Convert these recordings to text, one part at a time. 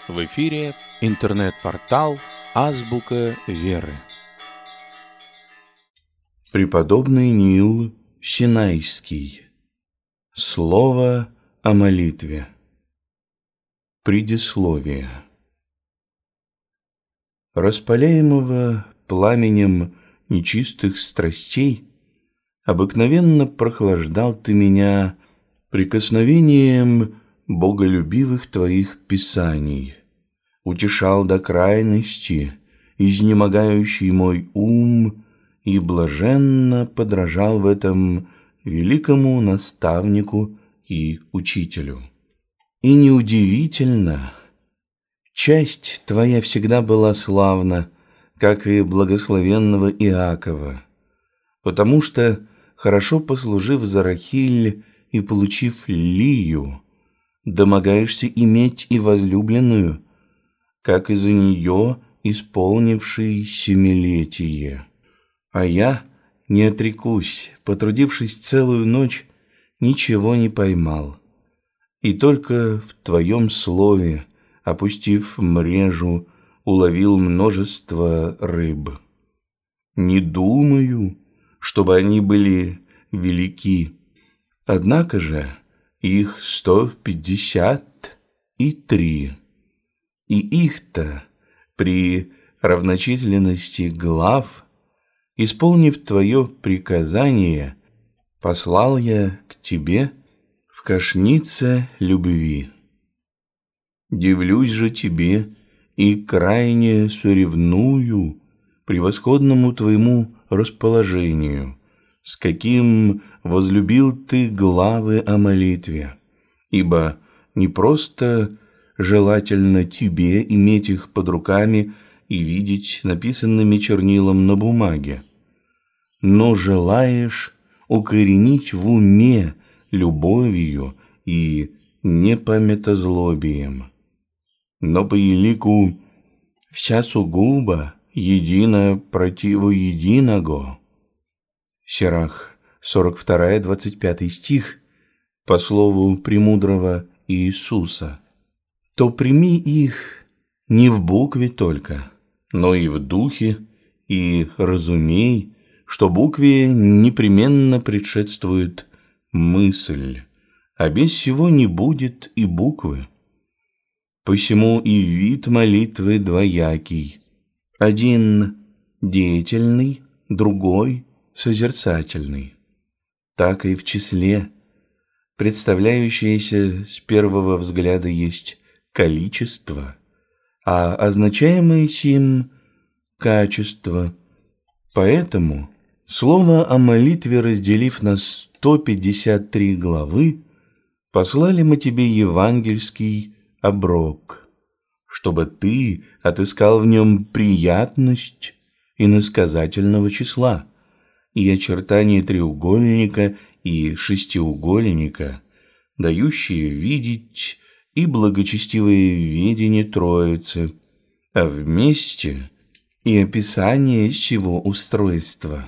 В эфире интернет-портал «Азбука веры». Преподобный Нил Синайский. Слово о молитве. Предисловие. Распаляемого пламенем нечистых страстей обыкновенно прохлаждал ты меня прикосновением боголюбивых твоих писаний, утешал до крайности изнемогающий мой ум и блаженно подражал в этом великому наставнику и учителю. И неудивительно, часть твоя всегда была славна, как и благословенного Иакова, потому что, хорошо послужив за Рахиль и получив Лию, домогаешься иметь и возлюбленную, как из-за нее исполнивший семилетие. А я не отрекусь, потрудившись целую ночь, ничего не поймал. И только в твоем слове, опустив мрежу, уловил множество рыб. Не думаю, чтобы они были велики, однако же их 153, и их-то при равночисленности глав, исполнив твое приказание, послал я к тебе в кошнице любви. Дивлюсь же тебе и крайне соревную превосходному твоему расположению, с каким возлюбил ты главы о молитве, ибо не просто желательно тебе иметь их под руками и видеть написанными чернилом на бумаге, но желаешь укоренить в уме любовью и непамятозлобием. Но по елику вся сугубо едино противу единого. Сирах 42, 25 стих, по слову премудрого Иисуса. То прими их не в букве только, но и в духе, и разумей, что букве непременно предшествует мысль, а без сего не будет и буквы. Посему и вид молитвы двоякий, один деятельный, другой созерцательный. Так и в числе, представляющееся с первого взгляда есть количество, а означаемое сим – качество. Поэтому, слово о молитве разделив на 153 главы, послали мы тебе евангельский оброк, чтобы ты отыскал в нем приятность иносказательного числа и очертания треугольника и шестиугольника, дающие видеть и благочестивое ведение Троицы, а вместе и описание сего устройства.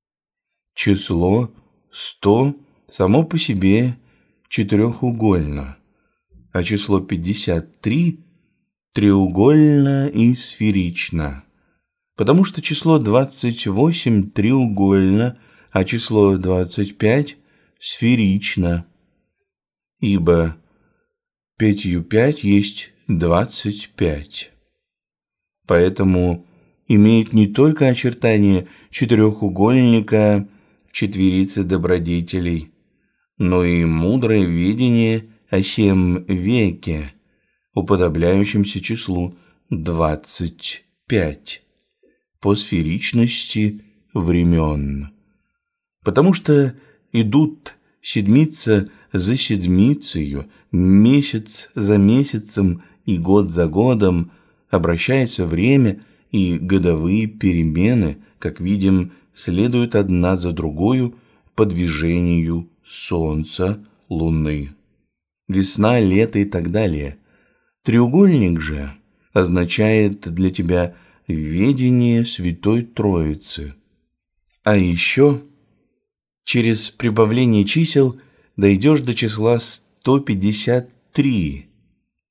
Число 100 само по себе четырехугольно, а число 53 треугольно и сферично, потому что число 28 треугольно, а число 25 сферично, ибо 5 5 есть 25. Поэтому имеет не только очертания четырехугольника в четверице добродетелей, но и мудрое видение о сем веке, уподобляющемся числу 25 по сферичности времен. Потому что идут седмица за седмицею, месяц за месяцем и год за годом, обращается время, и годовые перемены, как видим, следуют одна за другою по движению Солнца, Луны. Весна, лето и так далее. Треугольник же означает для тебя ведение Святой Троицы. А еще через прибавление чисел дойдешь до числа 153,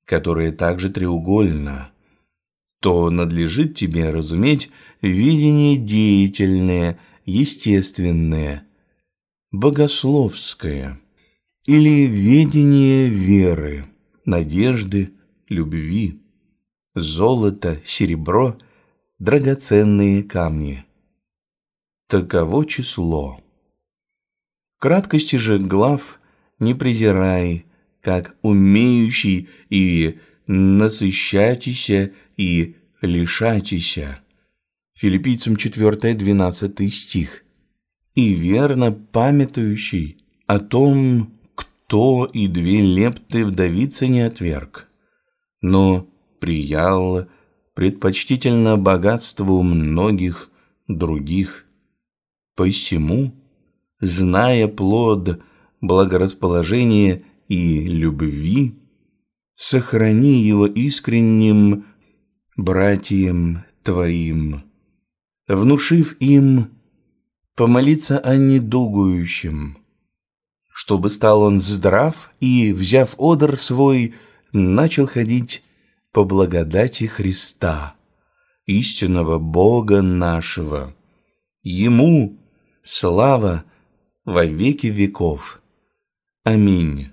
которое также треугольно, то надлежит тебе разуметь видение деятельное, естественное, богословское, или ведение веры, надежды, любви, золото, серебро, драгоценные камни. Таково число. Краткости же глав не презирай, как умеющий и насыщайтеся, и лишайтеся. Филиппийцам 4, 12 стих. И верно памятующий о том, кто и 2 лепты вдовицы не отверг, но приял предпочтительно богатству многих других. Посему, зная плод благорасположения и любви, сохрани его искренним братьям твоим, внушив им помолиться о недугующем, чтобы стал он здрав и, взяв одр свой, начал ходить по благодати Христа, истинного Бога нашего. Ему слава во веки веков. Аминь.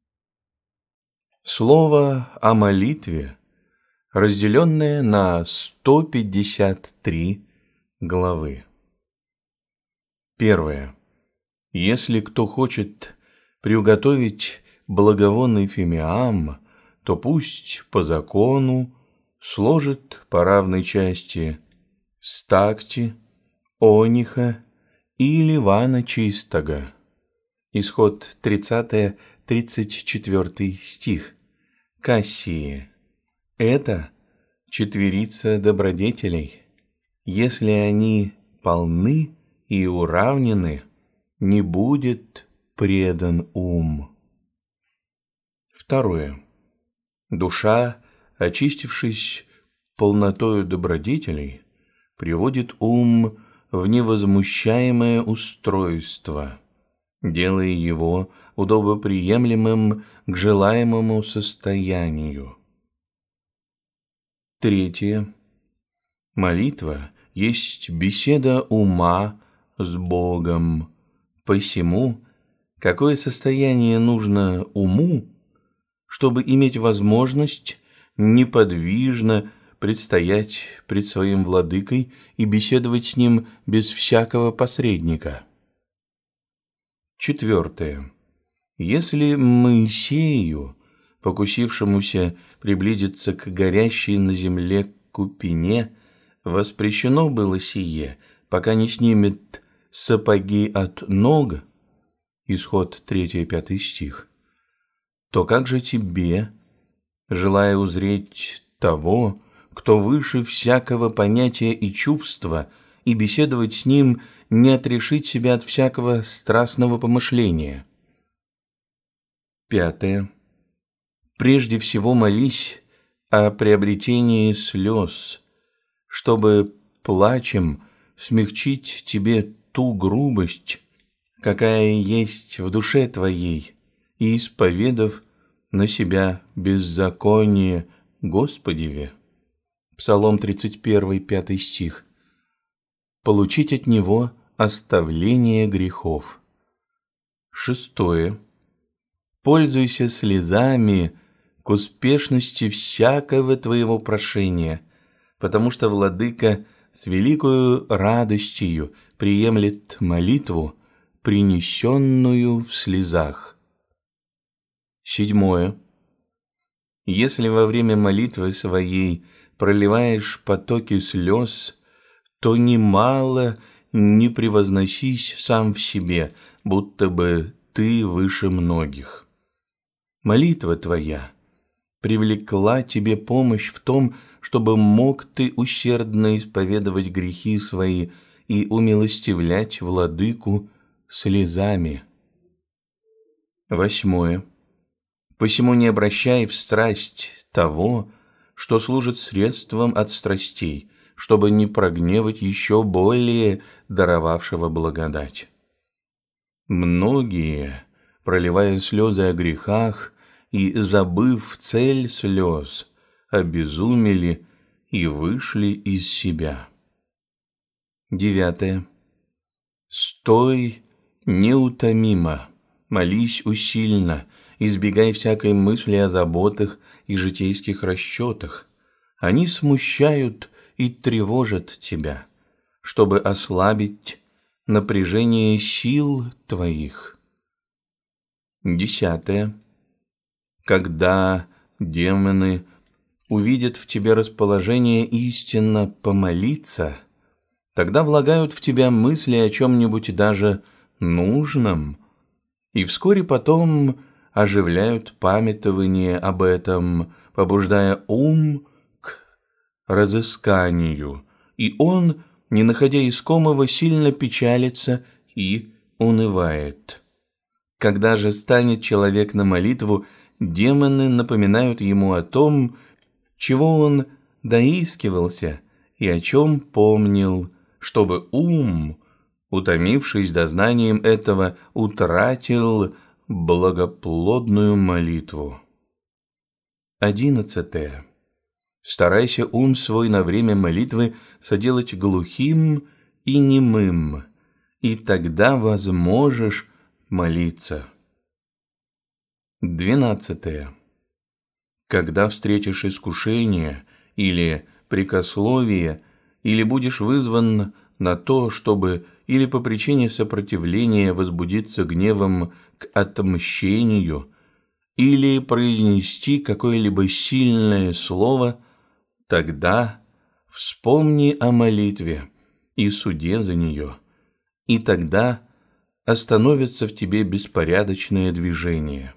Слово о молитве, разделенное на 153 главы. 1. Если кто хочет приуготовить благовонный фимиам, то пусть по закону сложит по равной части стакти, ониха и ливана чистого. Исход 30-34 стих. Кассии. Это четверица добродетелей. Если они полны и уравнены, не будет предан ум. 2. Душа, очистившись полнотою добродетелей, приводит ум в невозмущаемое устройство, делая его удобоприемлемым к желаемому состоянию. 3. Молитва есть беседа ума с Богом. Посему, какое состояние нужно уму, чтобы иметь возможность неподвижно предстоять пред своим владыкой и беседовать с ним без всякого посредника. 4. Если Моисею, покусившемуся приблизиться к горящей на земле купине, воспрещено было сие, пока не снимет сапоги от ног, исход 3-5 стих, то как же тебе, желая узреть того, кто выше всякого понятия и чувства, и беседовать с ним, не отрешить себя от всякого страстного помышления? 5. Прежде всего молись о приобретении слез, чтобы плачем смягчить тебе ту грубость, какая есть в душе твоей, и исповедав на себя беззаконие Господеве. Псалом 31, 5 стих. Получить от него оставление грехов. 6. Пользуйся слезами к успешности всякого твоего прошения, потому что владыка с великою радостью приемлет молитву, принесенную в слезах. 7. Если во время молитвы своей проливаешь потоки слез, то немало не превозносись сам в себе, будто бы ты выше многих. Молитва твоя привлекла тебе помощь в том, чтобы мог ты усердно исповедовать грехи свои и умилостивлять владыку слезами. 8. Посему не обращай в страсть того, что служит средством от страстей, чтобы не прогневать еще более даровавшего благодать. Многие, проливая слезы о грехах, и, забыв цель слез, обезумели и вышли из себя. 9. Стой неутомимо, молись усильно, избегай всякой мысли о заботах и житейских расчетах. Они смущают и тревожат тебя, чтобы ослабить напряжение сил твоих. 10. Когда демоны увидят в тебе расположение истинно помолиться, тогда влагают в тебя мысли о чем-нибудь даже нужном, и вскоре потом оживляют памятование об этом, побуждая ум к разысканию, и он, не находя искомого, сильно печалится и унывает. Когда же станет человек на молитву, демоны напоминают ему о том, чего он доискивался и о чем помнил, чтобы ум, утомившись дознанием этого, утратил благоплодную молитву. 11. Старайся ум свой на время молитвы соделать глухим и немым, и тогда возможешь молиться. 12. Когда встретишь искушение или прекословие, или будешь вызван на то, чтобы или по причине сопротивления возбудиться гневом к отмщению, или произнести какое-либо сильное слово, тогда вспомни о молитве и суде за нее, и тогда остановится в тебе беспорядочное движение.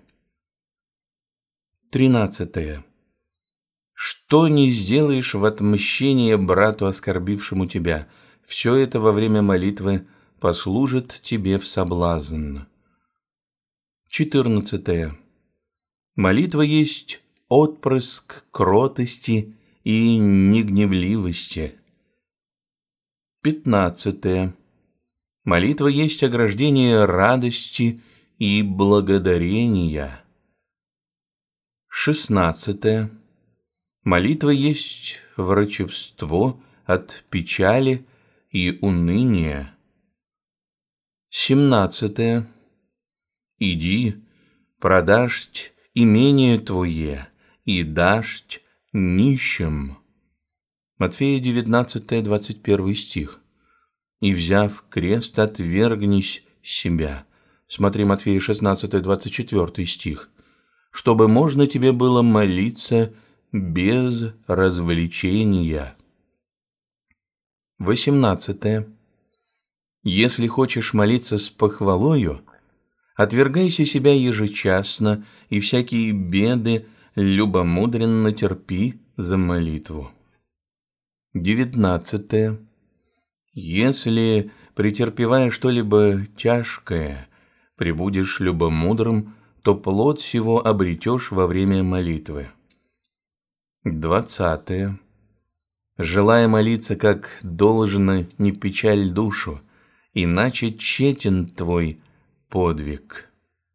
13. Что не сделаешь в отмщение брату, оскорбившему тебя, все это во время молитвы послужит тебе в соблазн. 14. Молитва есть отпрыск кротости и негневливости. 15. Молитва есть ограждение радости и благодарения. 16. Молитва есть врачевство от печали и уныния. 17. Иди, продашь имение твое и дашь нищим. Матфея 19, 21 стих. И, взяв крест, отвергнись себя. Смотри, Матфея 16, 24 стих. Чтобы можно тебе было молиться без развлечения. 18. Если хочешь молиться с похвалою, отвергайся себя ежечасно, и всякие беды любомудренно терпи за молитву. 19. Если, претерпевая что-либо тяжкое, пребудешь любомудрым, то плод сего обретешь во время молитвы. 20. Желая молиться, как должно, не печаль душу, иначе тщетен твой подвиг.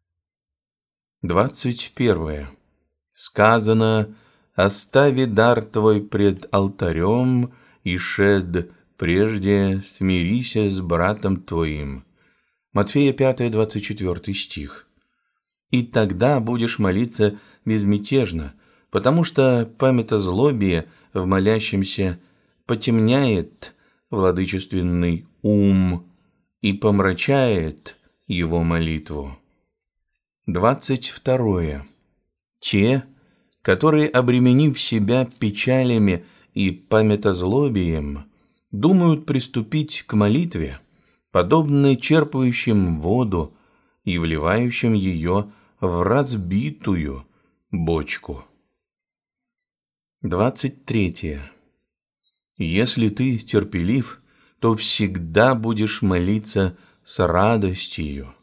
21. Сказано: «Остави дар твой пред алтарем, и шед прежде смирися с братом твоим». Матфея 5, 24 стих. И тогда будешь молиться безмятежно, потому что памятозлобие в молящемся потемняет владычественный ум и помрачает его молитву. 22. Те, которые, обременив себя печалями и памятозлобием, думают приступить к молитве, подобно черпающим воду и вливающим ее в разбитую бочку. 23. Если ты терпелив, то всегда будешь молиться с радостью.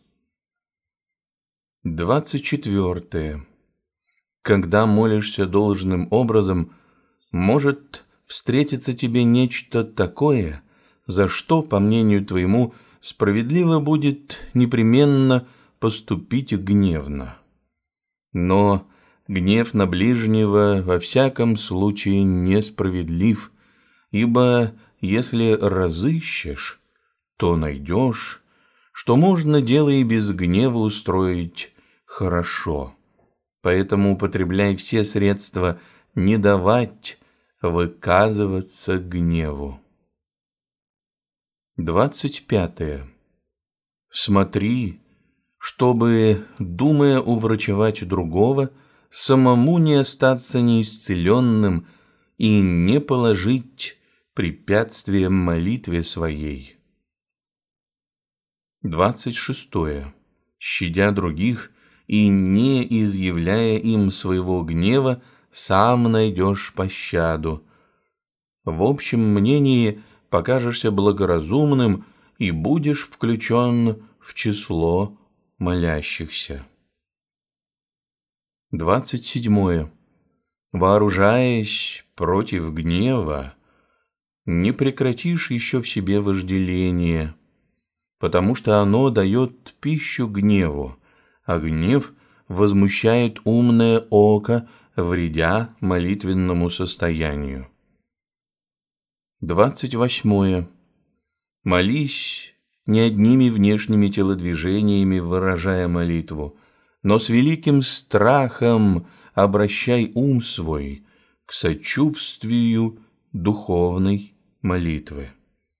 24. Когда молишься должным образом, может встретиться тебе нечто такое, за что, по мнению твоему, справедливо будет непременно поступить гневно. Но гнев на ближнего во всяком случае несправедлив, ибо если разыщешь, то найдешь, что можно дело и без гнева устроить хорошо. Поэтому употребляй все средства не давать выказываться гневу. 25. Смотри, чтобы, думая уврачевать другого, самому не остаться неисцеленным и не положить препятствием молитве своей. 26. Щадя других и не изъявляя им своего гнева, сам найдешь пощаду. В общем мнении покажешься благоразумным и будешь включен в число молящихся. 27. Вооружаясь против гнева, не прекратишь еще в себе вожделение, потому что оно дает пищу гневу, а гнев возмущает умное око, вредя молитвенному состоянию. 28. Молись не одними внешними телодвижениями, выражая молитву, но с великим страхом обращай ум свой к сочувствию духовной молитвы.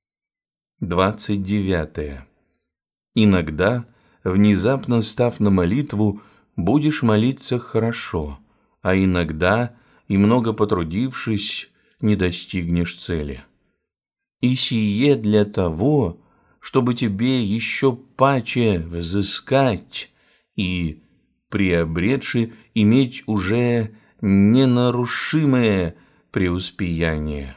29. Иногда, внезапно став на молитву, будешь молиться хорошо, а иногда, и много потрудившись, не достигнешь цели. И сие для того, чтобы тебе еще паче взыскать и, приобретши, иметь уже ненарушимое преуспеяние.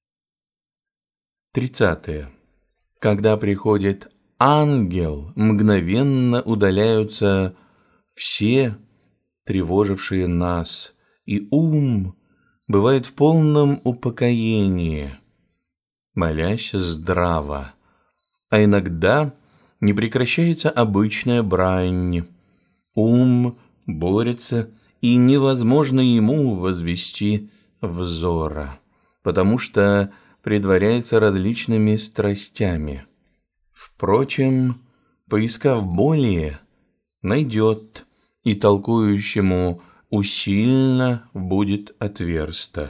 30. Когда приходит ангел, мгновенно удаляются все тревожившие нас, и ум бывает в полном упокоении, молясь здраво, а иногда не прекращается обычная брань. Ум борется, и невозможно ему возвести взора, потому что предваряется различными страстями. Впрочем, поискав более, найдет, и толкующему усильно будет отверсто.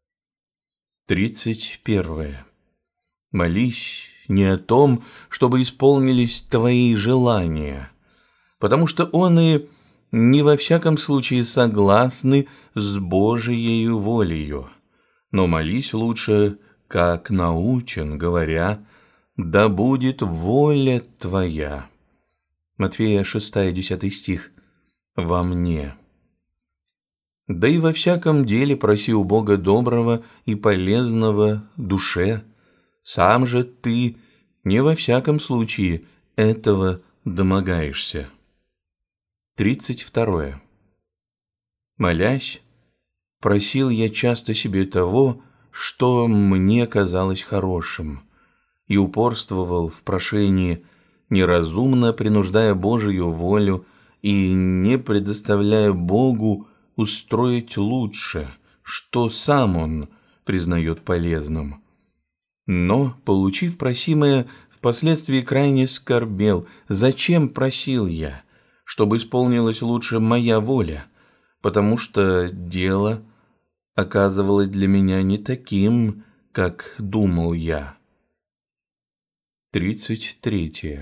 31. Молись не о том, чтобы исполнились твои желания, потому что он и не во всяком случае согласны с Божией волею, но молись лучше, как научен, говоря: «Да будет воля твоя». Матфея 6-10 стих. «Во мне». Да и во всяком деле проси у Бога доброго и полезного душе, сам же ты не во всяком случае этого домогаешься. 32. Молясь, просил я часто себе того, что мне казалось хорошим, и упорствовал в прошении, неразумно принуждая Божию волю и не предоставляя Богу устроить лучше, что сам Он признает полезным. Но, получив просимое, впоследствии крайне скорбел. Зачем просил я? Чтобы исполнилась лучше моя воля, потому что дело оказывалось для меня не таким, как думал я. 33.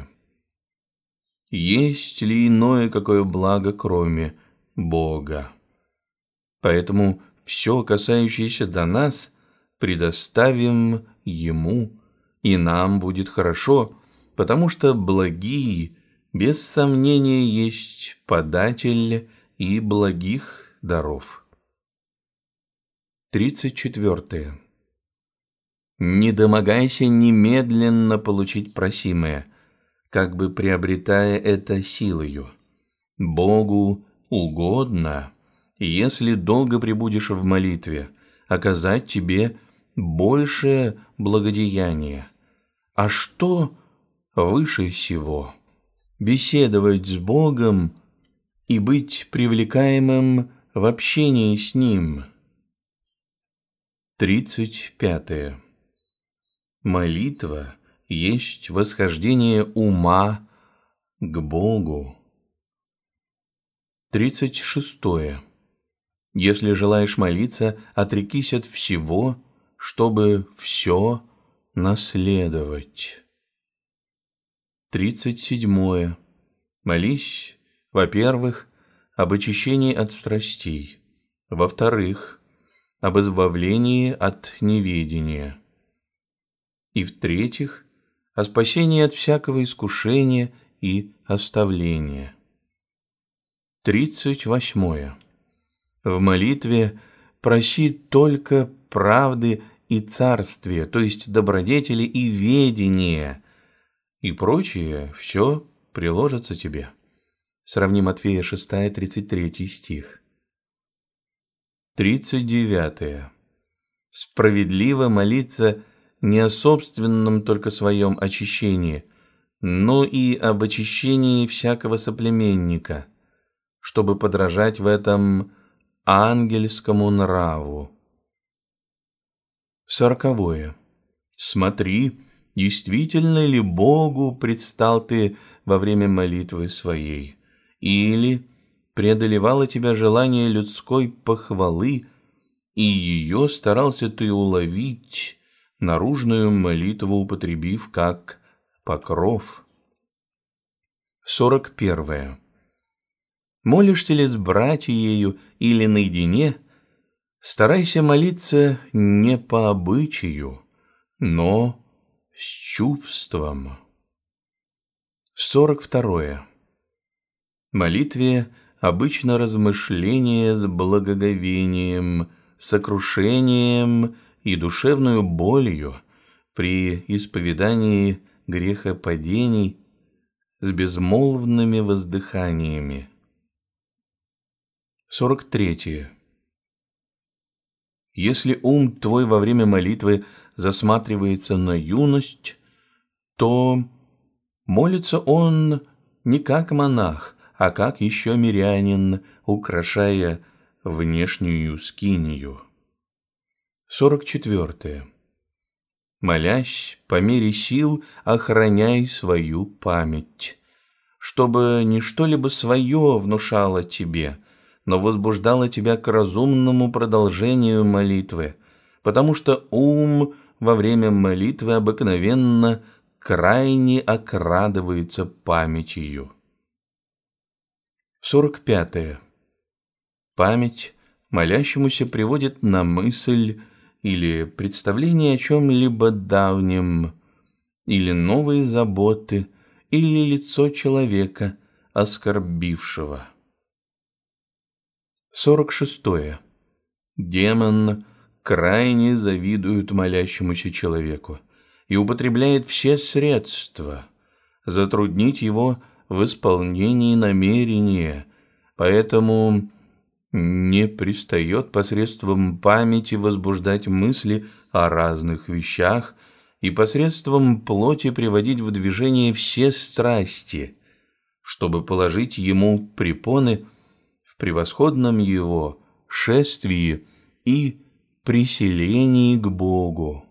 Есть ли иное какое благо, кроме Бога? Поэтому все, касающееся до нас, предоставим Ему, и нам будет хорошо, потому что благие, без сомнения, есть податель и благих даров. 34. Не домогайся немедленно получить просимое, как бы приобретая это силою. Богу угодно, если долго пребудешь в молитве, оказать тебе большее благодеяние. А что выше сего? Беседовать с Богом и быть привлекаемым в общении с Ним. 35. Молитва есть восхождение ума к Богу. 36. Если желаешь молиться, отрекись от всего, чтобы все наследовать. 37. Молись, во-первых, об очищении от страстей, во-вторых, об избавлении от неведения, и в-третьих, о спасении от всякого искушения и оставления. 38. В молитве проси только правды и царствия, то есть добродетели и ведения, и прочее все приложится тебе. Сравни Матфея 6, 33 стих. 39. Справедливо молиться не о собственном только своем очищении, но и об очищении всякого соплеменника, чтобы подражать в этом ангельскому нраву. 40. Смотри, действительно ли Богу предстал ты во время молитвы своей, или преодолевало тебя желание людской похвалы, и ее старался ты уловить, наружную молитву употребив как покров. 41. Молишься ли с братьею или наедине, старайся молиться не по обычаю, но с чувством. 42. Молитве обычно размышление с благоговением, сокрушением и душевную болью при исповедании грехопадений с безмолвными воздыханиями. 43. Если ум твой во время молитвы засматривается на юность, то молится он не как монах, а как еще мирянин, украшая внешнюю скинию. 44. Молясь, по мере сил охраняй свою память, чтобы не что-либо свое внушало тебе, но возбуждало тебя к разумному продолжению молитвы, потому что ум во время молитвы обыкновенно крайне окрадывается памятью. 45. Память молящемуся приводит на мысль или представление о чем-либо давнем, или новые заботы, или лицо человека, оскорбившего. 46. Демон крайне завидует молящемуся человеку и употребляет все средства затруднить его в исполнении намерения, поэтому не пристает посредством памяти возбуждать мысли о разных вещах и посредством плоти приводить в движение все страсти, чтобы положить ему препоны в превосходном его шествии и приселении к Богу.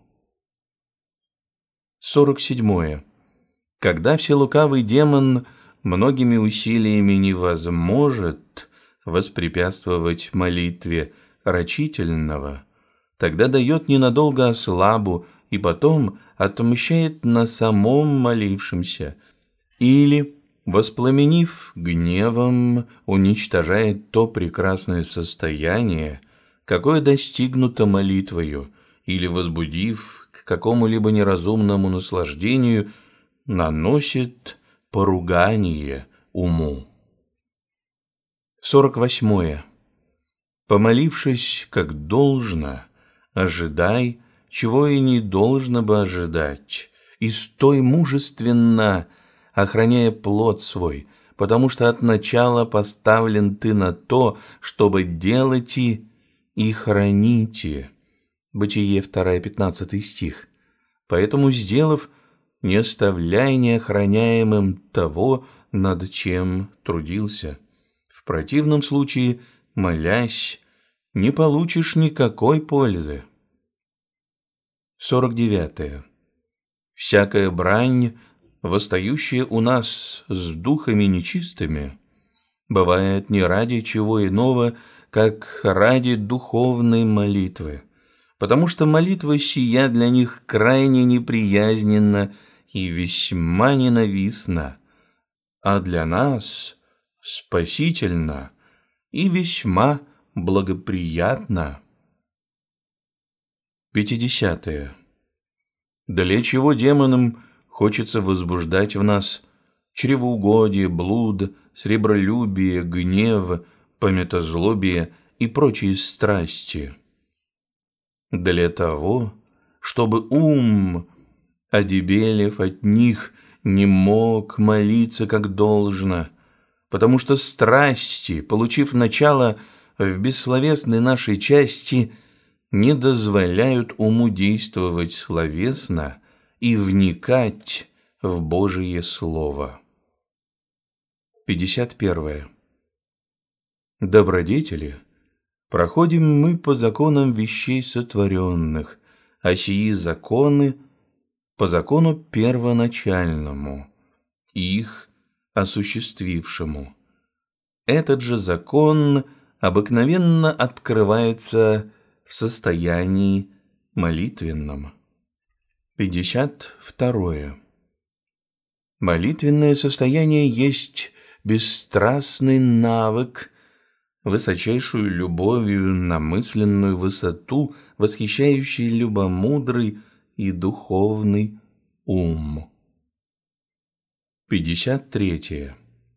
47. Когда вселукавый демон многими усилиями не возможет воспрепятствовать молитве рачительного, тогда дает ненадолго ослабу и потом отмщает на самом молившемся, или, воспламенив гневом, уничтожает то прекрасное состояние, какое достигнуто молитвою, или, возбудив к какому-либо неразумному наслаждению, наносит поругание уму. 48. Помолившись как должно, ожидай, чего и не должно бы ожидать, и стой мужественно, охраняя плод свой, потому что от начала поставлен ты на то, чтобы делайте и храните. Бытие 2, 15 стих. Поэтому, сделав, не оставляй неохраняемым того, над чем трудился. В противном случае молясь, не получишь никакой пользы. 49. Всякая брань, восстающая у нас с духами нечистыми, бывает не ради чего иного, как ради духовной молитвы, потому что молитва сия для них крайне неприязненна и весьма ненавистна, а для нас спасительна и весьма благоприятна. 50. Для чего демонам хочется возбуждать в нас чревоугодие, блуд, сребролюбие, гнев, памятозлобие и прочие страсти? Для того, чтобы ум, одебелев от них, не мог молиться как должно, потому что страсти, получив начало в бессловесной нашей части, не дозволяют уму действовать словесно и вникать в Божие Слово. 51. Добродетели проходим мы по законам вещей сотворенных, а сии законы по закону первоначальному, их осуществившему. Этот же закон обыкновенно открывается в состоянии молитвенном. 52. Молитвенное состояние есть бесстрастный навык, высочайшую любовью на мысленную высоту, восхищающий любомудрый и духовный ум. 53.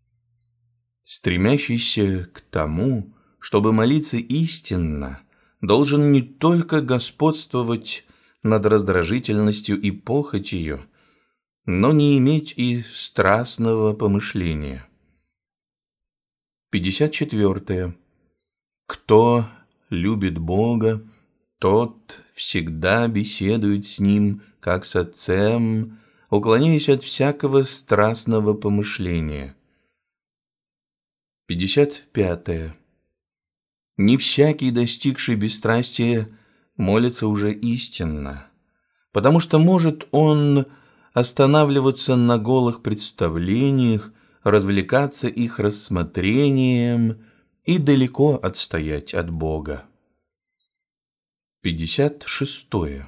Стремящийся к тому, чтобы молиться истинно, должен не только господствовать над раздражительностью и похотью, но не иметь и страстного помышления. 54. Кто любит Бога, тот всегда беседует с Ним, как с Отцем, уклоняясь от всякого страстного помышления. 55. Не всякий, достигший бесстрастия, молится уже истинно, потому что может он останавливаться на голых представлениях, развлекаться их рассмотрением и далеко отстоять от Бога. 56.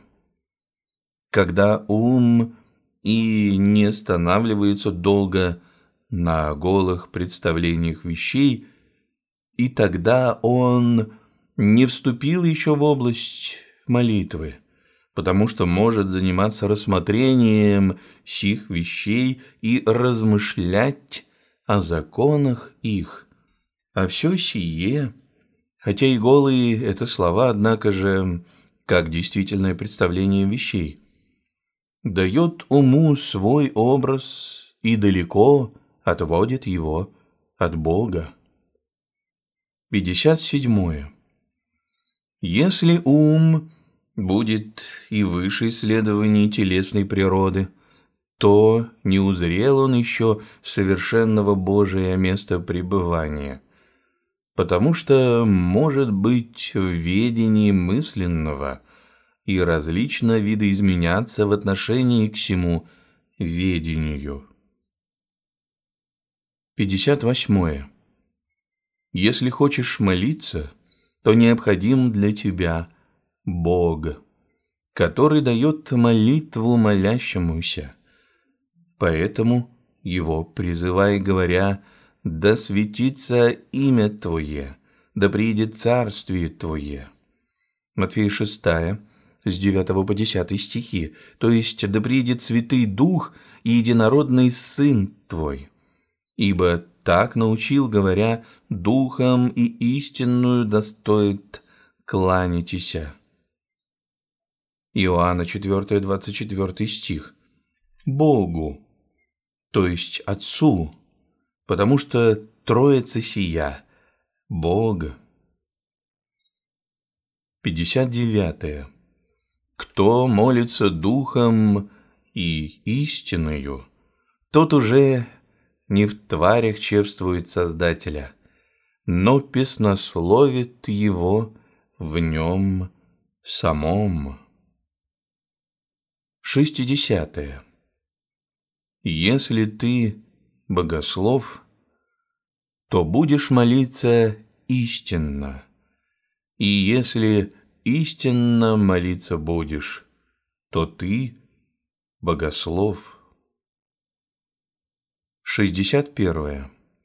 Когда ум и не останавливается долго на голых представлениях вещей, и тогда он не вступил еще в область молитвы, потому что может заниматься рассмотрением сих вещей и размышлять о законах их. А все сие, хотя и голые это слова, однако же, как действительное представление вещей, дает уму свой образ и далеко отводит его от Бога. 57. Если ум будет и выше исследований телесной природы, то не узрел он еще совершенного Божия места пребывания, потому что может быть в ведении мысленного и различно видоизменяться в отношении к сему ведению. 58. Если хочешь молиться, то необходим для тебя Бог, который дает молитву молящемуся. Поэтому его призывай, говоря: «Да светится имя Твое, да приидет царствие Твое». Матфея 6, с 9 по 10 стихи, то есть «Да приидет Святый Дух и единородный Сын Твой». Ибо так научил, говоря: «Духом и истинную достоит кланяйтеся». Иоанна 4, 24 стих. Богу, то есть Отцу, потому что Троица сия – Бог. 59. Кто молится Духом и истиною, тот уже не в тварях чествует Создателя, но песнословит его в нем самом. 60. Если ты богослов, то будешь молиться истинно, и если истинно молиться будешь, то ты богослов. 61.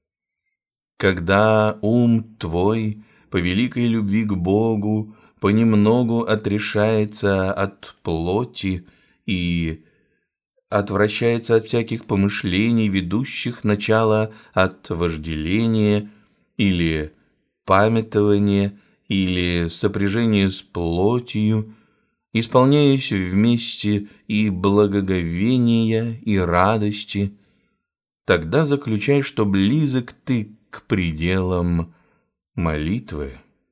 Когда ум твой по великой любви к Богу понемногу отрешается от плоти и отвращается от всяких помышлений, ведущих начало от вожделения или памятования, или сопряжения с плотью, исполняясь вместе и благоговения, и радости, тогда заключай, что близок ты к пределам молитвы.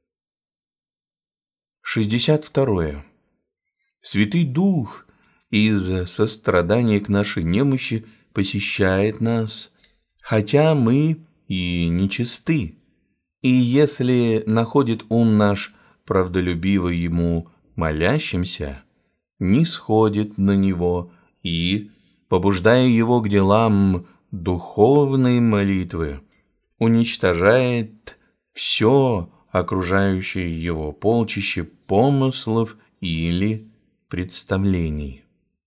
62. Святый Дух из сострадания к нашей немощи посещает нас, хотя мы и нечисты, и если находит ум наш правдолюбиво ему молящимся, нисходит на него и, побуждая его к делам духовной молитвы, уничтожает все окружающее его полчище помыслов или представлений.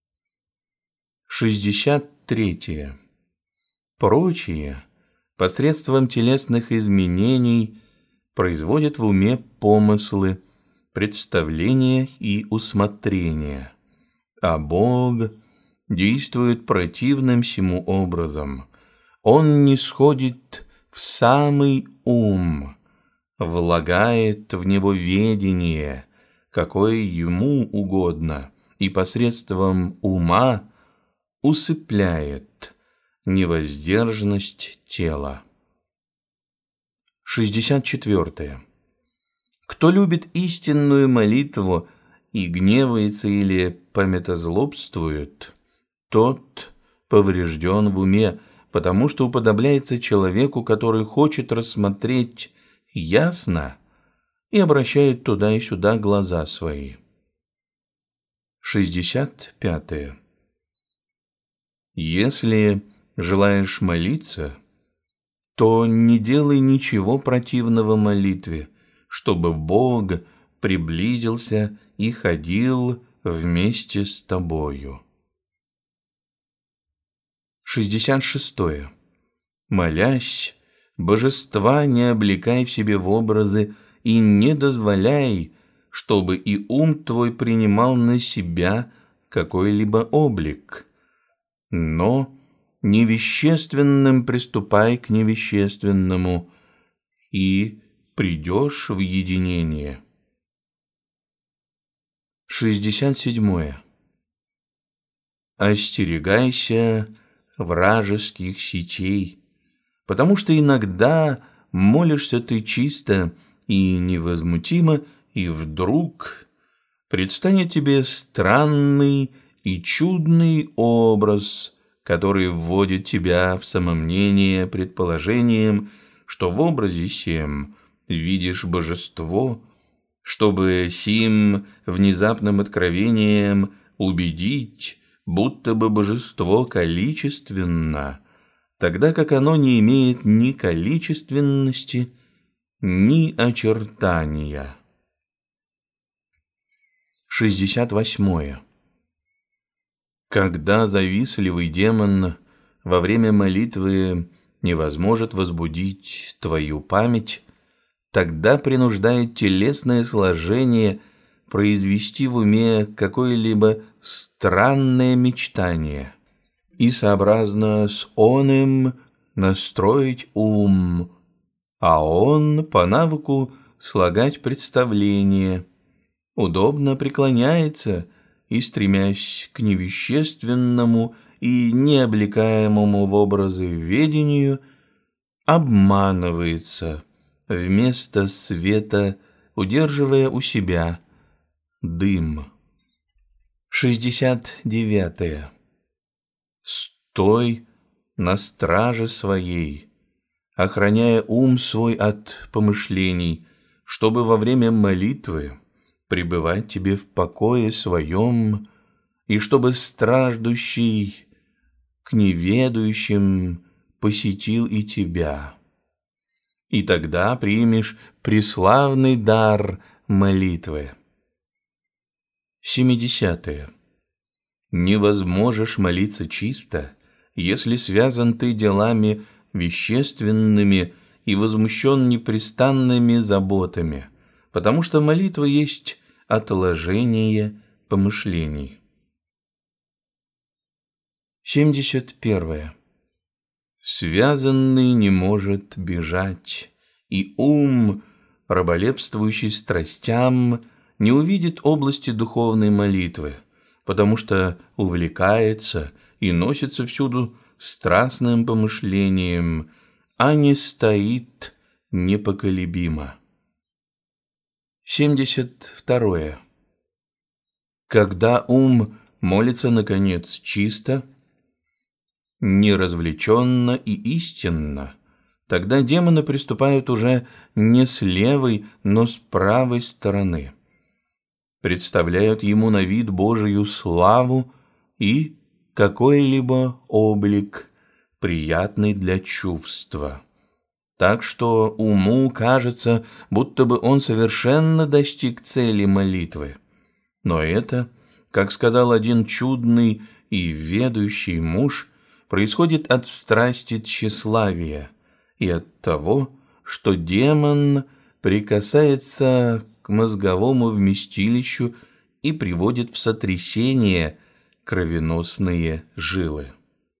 63. Прочие посредством телесных изменений производят в уме помыслы, представления и усмотрения, а Бог действует противным сему образом. Он нисходит в самый ум, влагает в него ведение, какое ему угодно, и посредством ума усыпляет невоздержанность тела. 64. Кто любит истинную молитву и гневается или памятозлобствует, тот поврежден в уме, потому что уподобляется человеку, который хочет рассмотреть ясно и обращает туда и сюда глаза свои. 65. Если желаешь молиться, то не делай ничего противного молитве, чтобы Бог приблизился и ходил вместе с тобою. 66. Молясь, божества не облекай в себе в образы и не дозволяй, чтобы и ум твой принимал на себя какой-либо облик, но невещественным приступай к невещественному, и придешь в единение. 67. Остерегайся вражеских сетей, потому что иногда молишься ты чисто и невозмутимо, и вдруг предстанет тебе странный и чудный образ, который вводит тебя в самомнение предположением, что в образе сем видишь божество, чтобы сим внезапным откровением убедить, будто бы божество количественно, тогда как оно не имеет ни количественности, ни очертания. 68. Когда завистливый демон во время молитвы не возможет возбудить твою память, тогда принуждает телесное сложение произвести в уме какое-либо странное мечтание и сообразно с оным настроить ум, а он по навыку слагать представления, удобно преклоняется и, стремясь к невещественному и необлекаемому в образы ведению, обманывается вместо света, удерживая у себя дым. 69. Стой на страже своей, охраняя ум свой от помышлений, чтобы во время молитвы пребывать тебе в покое своем, и чтобы страждущий к неведающим посетил и тебя. И тогда примешь преславный дар молитвы. 70. Не возможешь молиться чисто, если связан ты делами вещественными и возмущен непрестанными заботами, потому что молитва есть отложение помышлений. 71. Связанный не может бежать, и ум, раболепствующий страстям, не увидит области духовной молитвы, потому что увлекается и носится всюду страстным помышлением, а не стоит непоколебимо. 72. Когда ум молится, наконец, чисто, неразвлеченно и истинно, тогда демоны приступают уже не с левой, но с правой стороны, представляют ему на вид Божию славу и какой-либо облик, приятный для чувства. Так что уму кажется, будто бы он совершенно достиг цели молитвы. Но это, как сказал один чудный и ведущий муж, происходит от страсти тщеславия и от того, что демон прикасается к мозговому вместилищу и приводит в сотрясение кровеносные жилы.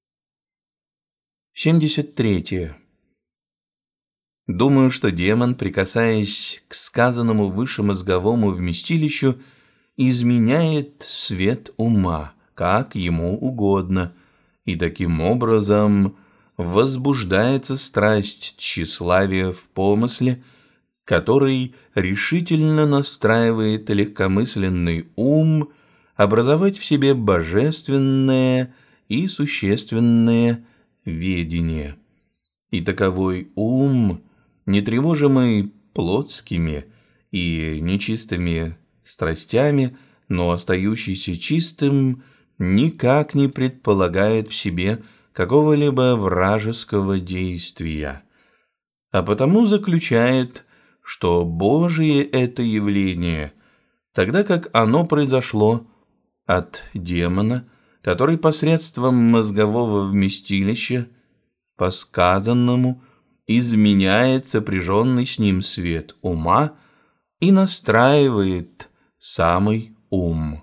73. Думаю, что демон, прикасаясь к сказанному выше мозговому вместилищу, изменяет свет ума, как ему угодно, и таким образом возбуждается страсть тщеславия в помысле, который решительно настраивает легкомысленный ум образовать в себе божественное и существенное ведение. И таковой ум, не тревожимый плотскими и нечистыми страстями, но остающийся чистым, никак не предполагает в себе какого-либо вражеского действия, а потому заключает, что Божие это явление, тогда как оно произошло от демона, который посредством мозгового вместилища по сказанному изменяет сопряженный с ним свет ума и настраивает самый ум.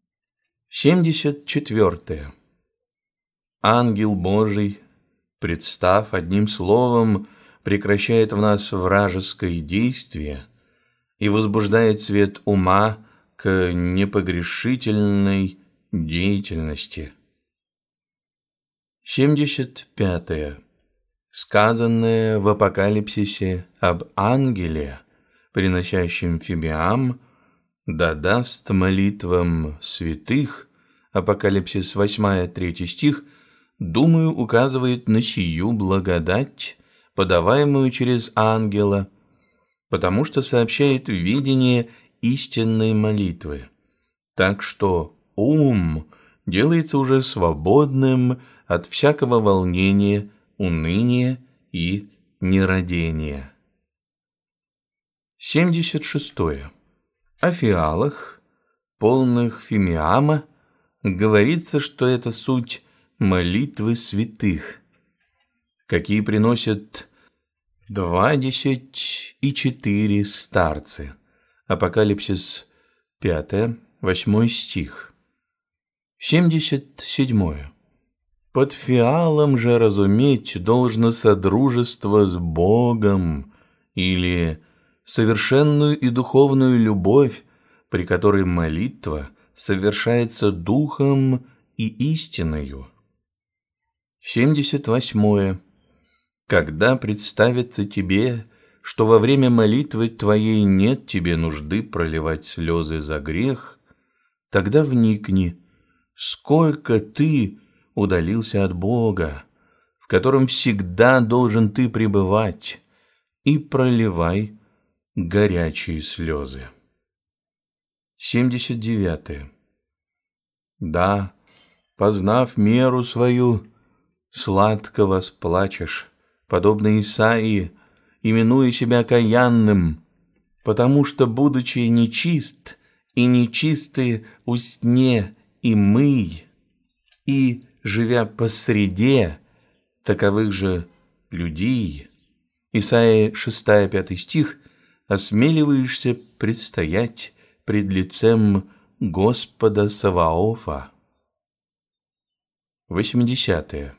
74. Ангел Божий, представ одним словом, прекращает в нас вражеское действие и возбуждает свет ума к непогрешительной деятельности. 75. Сказанное в Апокалипсисе об ангеле, приносящем фимиам, да даст молитвам святых, Апокалипсис 8, 3 стих, думаю, указывает на сию благодать, подаваемую через ангела, потому что сообщает видение истинной молитвы. Так что ум делается уже свободным от всякого волнения, уныния и нерадения. 76. О фиалах, полных фимиама, говорится, что это суть молитвы святых, какие приносят 24 старцы. Апокалипсис 5, 8 стих. 77. Под фиалом же разуметь должно содружество с Богом или совершенную и духовную любовь, при которой молитва совершается духом и истиною. 78. Когда представится тебе, что во время молитвы твоей нет тебе нужды проливать слезы за грех, тогда вникни, сколько ты удалился от Бога, в котором всегда должен ты пребывать, и проливай горячие слезы. 79. Да, познав меру свою, сладко восплачешь, подобно Исаии, именуя себя каянным, потому что, будучи нечист, и нечисты устне и мый, и, живя посреде таковых же людей, Исаия 6-5 стих, осмеливаешься предстоять пред лицем Господа Саваофа. 80.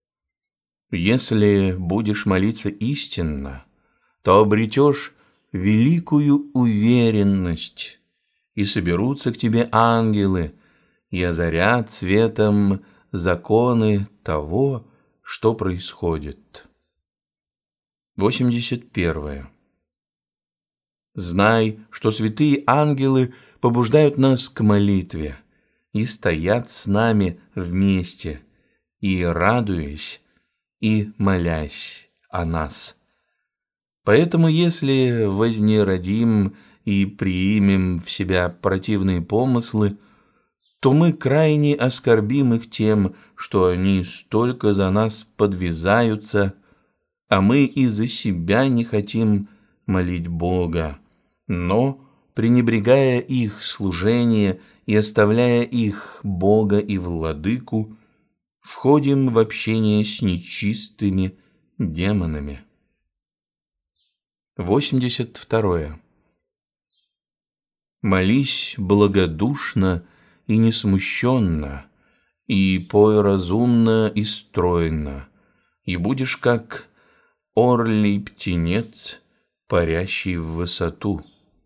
Если будешь молиться истинно, то обретешь великую уверенность, и соберутся к тебе ангелы, и озарят светом законы того, что происходит. 81. Знай, что святые ангелы побуждают нас к молитве и стоят с нами вместе, и радуясь, и молясь о нас. Поэтому, если вознеродим и приимем в себя противные помыслы, то мы крайне оскорбим их тем, что они столько за нас подвязаются, а мы и за себя не хотим молить Бога, но, пренебрегая их служение и оставляя их Бога и Владыку, входим в общение с нечистыми демонами. 82. Молись благодушно и несмущенно, и пой разумно и стройно, и будешь как орлий птенец, парящий в высоту.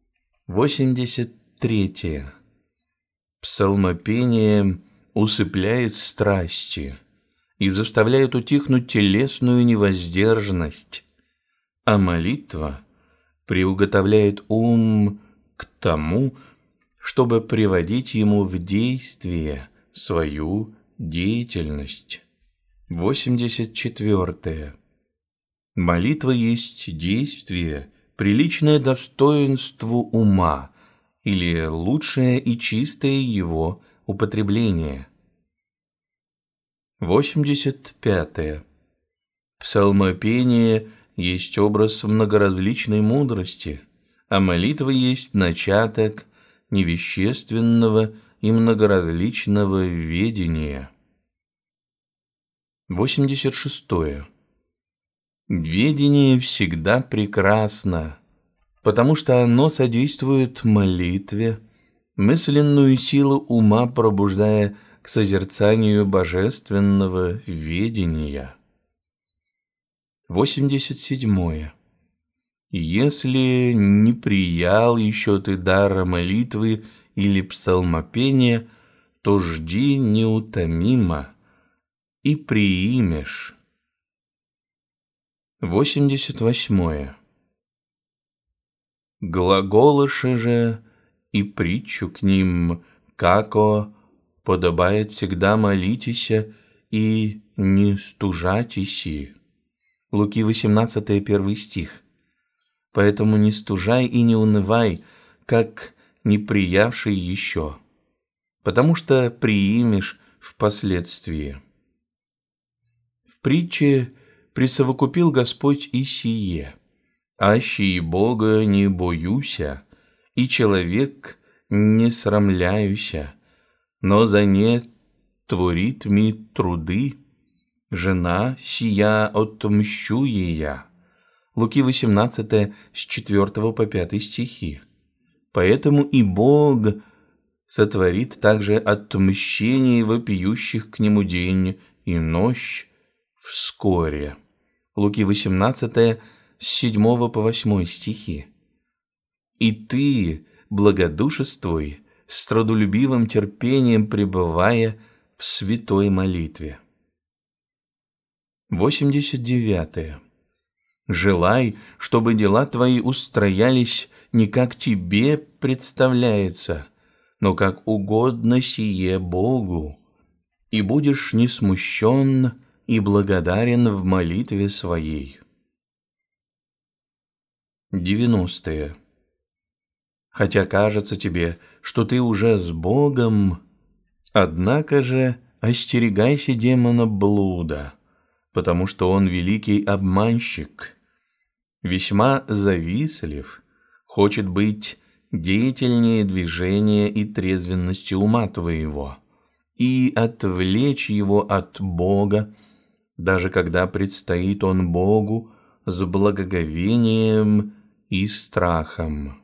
83. Псалмопение усыпляет страсти и заставляет утихнуть телесную невоздержанность, а молитва приуготовляет ум к тому, чтобы приводить ему в действие свою деятельность. 84. Молитва есть действие, приличное достоинству ума, или лучшее и чистое его употребление. 85. Псалмопение есть образ многоразличной мудрости, а молитва есть начаток невещественного и многоразличного ведения. 86. Ведение всегда прекрасно, потому что оно содействует молитве, мысленную силу ума пробуждая к созерцанию божественного ведения. 87. Если не приял еще ты дара молитвы или псалмопения, то жди неутомимо и приимешь. 88. Глаголыши же и притчу к ним, како подобает всегда молитеся и не стужатеся. Луки 18-1 стих. Поэтому не стужай и не унывай, как не приявший еще, потому что приимешь впоследствии. В притче присовокупил Господь и сие: «Аще и Бога не боюся, и человек не срамляюся, но за не творит ми труды, жена сия отмщу ея». Луки 18, с 4 по 5 стихи. Поэтому и Бог сотворит также отмщение вопиющих к Нему день и ночь вскоре. Луки 18, с 7 по 8 стихи. И ты благодушествуй, с трудолюбивым терпением пребывая в святой молитве. 89. Желай, чтобы дела твои устроялись не как тебе представляется, но как угодно сие Богу, и будешь не смущен и благодарен в молитве своей. 90. Хотя кажется тебе, что ты уже с Богом, однако же остерегайся демона блуда, потому что он великий обманщик, весьма завистлив, хочет быть деятельнее движения и трезвенности ума твоего, и отвлечь его от Бога, даже когда предстоит он Богу с благоговением и страхом.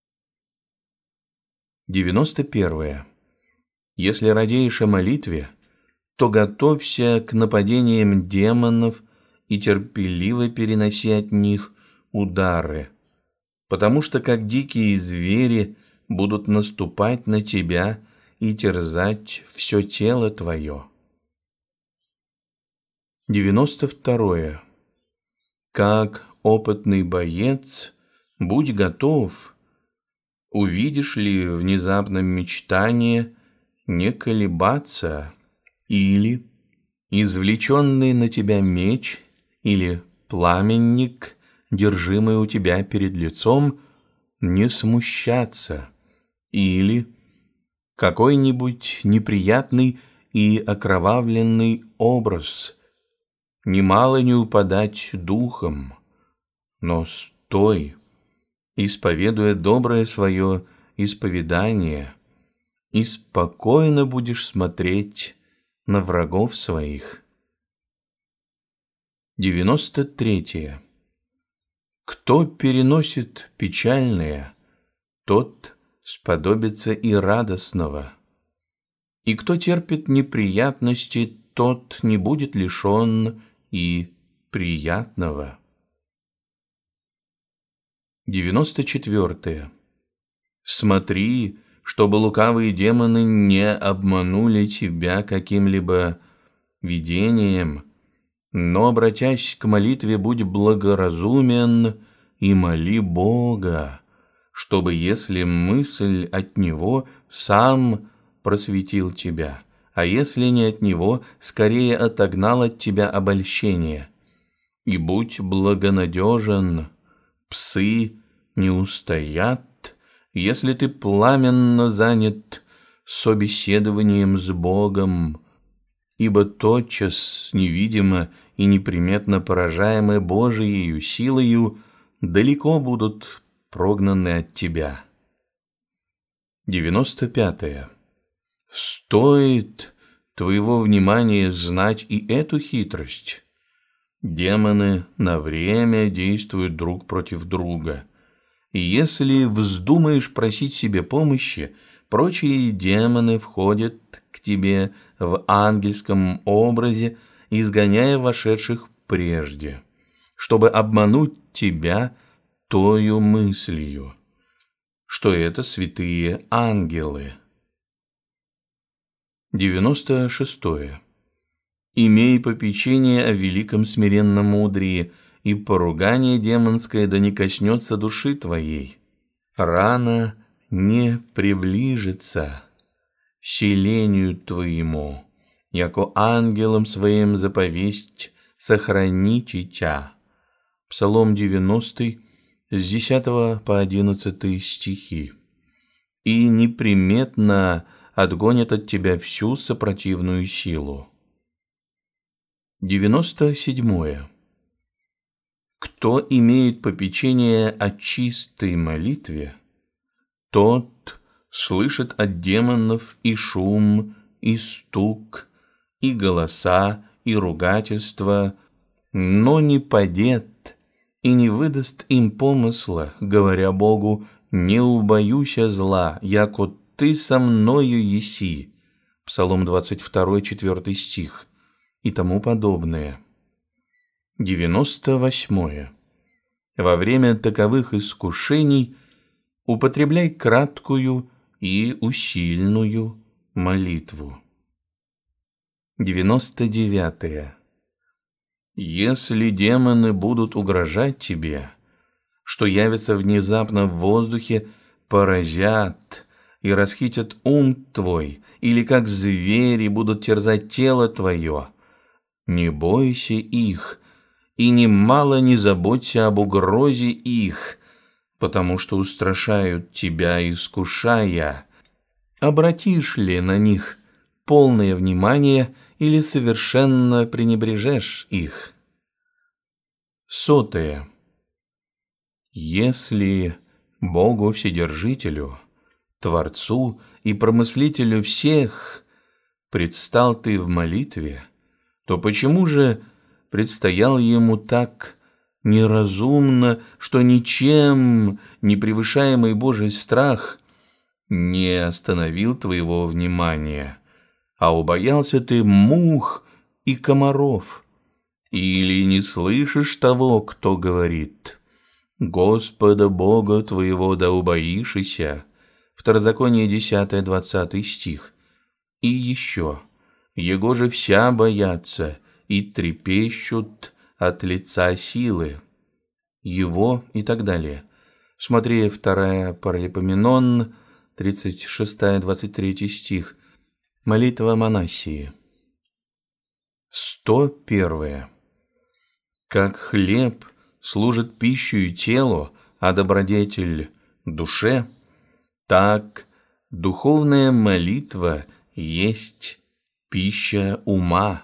91. Если радеешь о молитве, то готовься к нападениям демонов и терпеливо переноси от них удары, потому что как дикие звери будут наступать на тебя и терзать все тело твое. 92. Как опытный боец, будь готов. Увидишь ли внезапно мечтание не колебаться, или извлеченный на тебя меч, или пламенник, держимый у тебя перед лицом, не смущаться, или какой-нибудь неприятный и окровавленный образ, немало не упадать духом, но стой, исповедуя доброе свое исповедание, и спокойно будешь смотреть на врагов своих. 93. Кто переносит печальное, тот сподобится и радостного, и кто терпит неприятности, тот не будет лишен и приятного. 94. Смотри, чтобы лукавые демоны не обманули тебя каким-либо видением, но, обратясь к молитве, будь благоразумен и моли Бога, чтобы, если мысль от Него, сам просветил тебя, а если не от Него, скорее отогнал от тебя обольщение. И будь благонадежен, псы не устоят, если ты пламенно занят собеседованием с Богом, ибо тотчас невидимо и неприметно поражаемые Божией силою далеко будут прогнаны от тебя. 95. Стоит твоего внимания знать и эту хитрость. Демоны на время действуют друг против друга. И если вздумаешь просить себе помощи, прочие демоны входят к тебе в ангельском образе, изгоняя вошедших прежде, чтобы обмануть тебя тою мыслью, что это святые ангелы. 96. Имей попечение о великом смиренном мудрии, и поругание демонское да не коснется души твоей. Рано не приближится селению твоему, яко ангелом своим заповесть сохраните тя. Псалом 90, с 10 по 11 стихи. И неприметно отгонят от тебя всю сопротивную силу. 97. Кто имеет попечение о чистой молитве, тот слышит от демонов и шум, и стук, и голоса, и ругательства, но не падет и не выдаст им помысла, говоря Богу: «Не убоюся зла, яко ты со мною еси». Псалом 22, 4 стих и тому подобное. 98. Во время таковых искушений употребляй краткую и усильную молитву. 99. Если демоны будут угрожать тебе, что явятся внезапно в воздухе, поразят и расхитят ум твой, или как звери будут терзать тело твое, Не бойся их, и немало не заботься об угрозе их, потому что устрашают тебя, искушая. Обратишь ли на них полное внимание или совершенно пренебрежешь их? 100. Если Богу Вседержителю, Творцу и Промыслителю всех предстал ты в молитве, то почему же предстоял ему так неразумно, что ничем не превышаемый Божий страх не остановил твоего внимания, а убоялся ты мух и комаров? Или не слышишь того, кто говорит: Господа Бога твоего да убоишься? Второзаконие 10-20 стих. И еще: Его же вся боятся и трепещут от лица силы Его, и так далее. Смотри 2 Паралипоменон, 36-23 стих. Молитва Манассии. 101. Как хлеб служит пищей телу, а добродетель душе, так духовная молитва есть пища ума.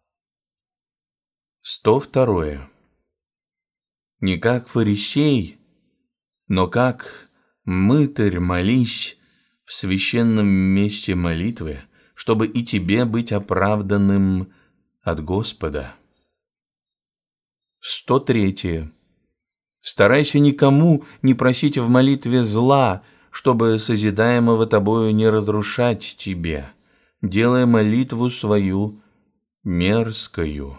102. Не как фарисей, но как мытарь молись в священном месте молитвы, чтобы и тебе быть оправданным от Господа. 103. Старайся никому не просить в молитве зла, чтобы созидаемого тобою не разрушать тебе, делая молитву свою мерзкою.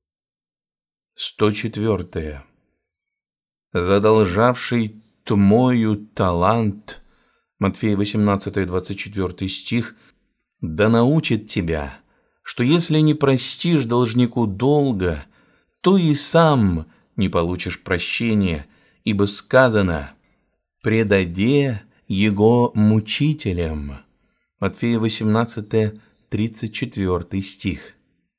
104. Задолжавший тмою талант, Матфея 18-24 стих, да научит тебя, что если не простишь должнику долга, то и сам не получишь прощения, ибо сказано: предаде его мучителям. Матфея 18-34 стих.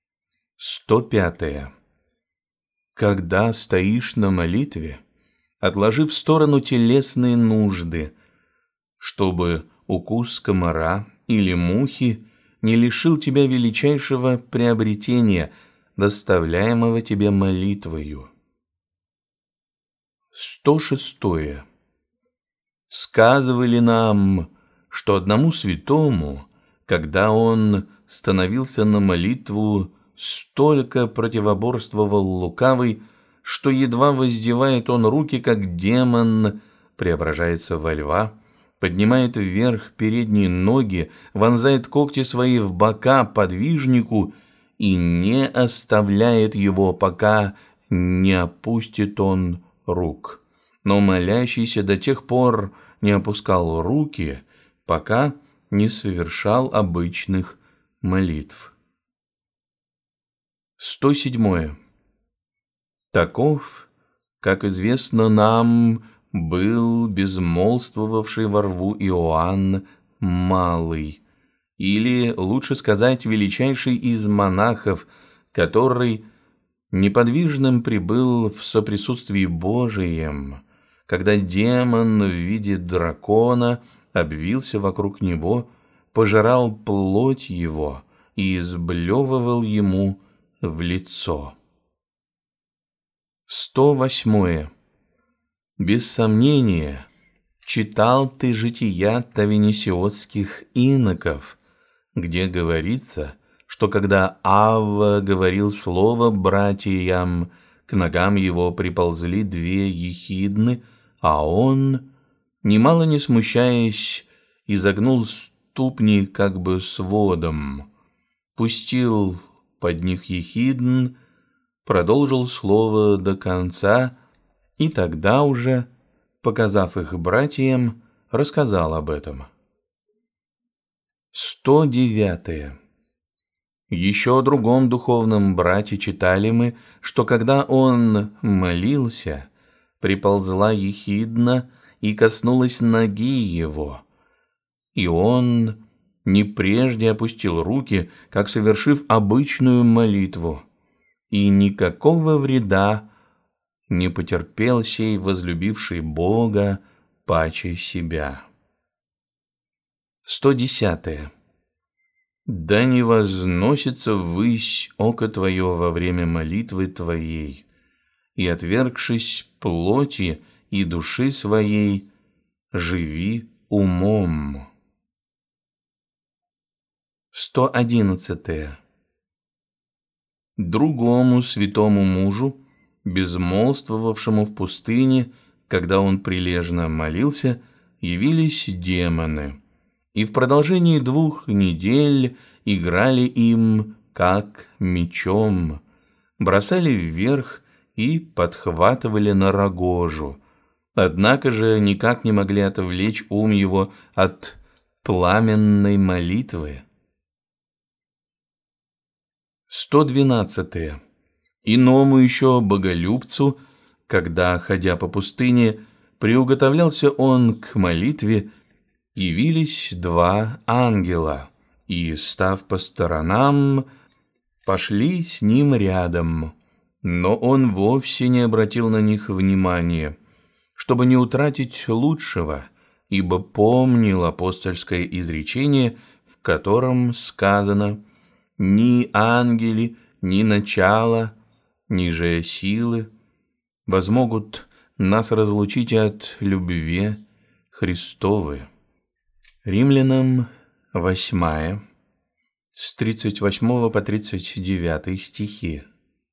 105. Когда стоишь на молитве, отложи в сторону телесные нужды, чтобы укус комара или мухи не лишил тебя величайшего приобретения, доставляемого тебе молитвою. 106. Сказывали нам, что одному святому, когда он становился на молитву, столько противоборствовал лукавый, что едва воздевает он руки, как демон преображается во льва, поднимает вверх передние ноги, вонзает когти свои в бока подвижнику и не оставляет его, пока не опустит он рук. Но молящийся до тех пор не опускал руки, пока не совершал обычных молитв. 107. Таков, как известно нам, был безмолвствовавший во рву Иоанн Малый, или, лучше сказать, величайший из монахов, который неподвижным пребыл в соприсутствии Божием, когда демон в виде дракона обвился вокруг него, пожирал плоть его и изблевывал ему в лицо. 108. Без сомнения, читал ты жития тавенисиотских иноков, где говорится, что когда Авва говорил слово братьям, к ногам его приползли 2 ехидны, а он, немало не смущаясь, изогнул ступни как бы сводом, пустил под них ехидн, продолжил слово до конца, и тогда уже, показав их братьям, рассказал об этом. 109. Еще о другом духовном брате читали мы, что когда он молился, приползла ехидна и коснулась ноги его, и он не прежде опустил руки, как совершив обычную молитву, и никакого вреда не потерпел сей возлюбивший Бога паче себя. 110. Да не возносится ввысь око твое во время молитвы твоей, и, отвергшись плоти и души своей, живи умом. 111. Другому святому мужу, безмолвствовавшему в пустыне, когда он прилежно молился, явились демоны, и в продолжении 2 недель играли им, как мечом, бросали вверх и подхватывали на рогожу, однако же никак не могли отвлечь ум его от пламенной молитвы. 112. Иному еще боголюбцу, когда, ходя по пустыне, приуготовлялся он к молитве, явились 2 ангела, и, став по сторонам, пошли с ним рядом, но он вовсе не обратил на них внимания, чтобы не утратить лучшего, ибо помнил апостольское изречение, в котором сказано: «Ни ангели, ни начало, ни же силы возмогут нас разлучить от любви Христовой». Римлянам 8, с 38 по 39 стихи.